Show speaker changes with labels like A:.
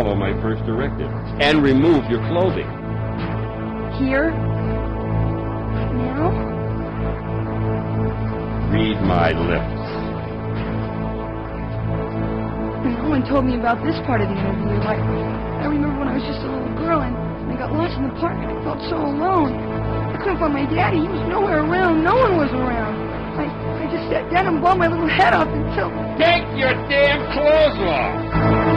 A: follow my first directive and remove your clothing.
B: Here? Now?
A: Read my lips.
B: No one told me about this part of the interview. I remember when I was just a little girl and I got lost in the park and I felt so alone. I couldn't find my daddy. He was nowhere around. No one was around. I just sat down and blew my little head off until...
A: Take your damn clothes off!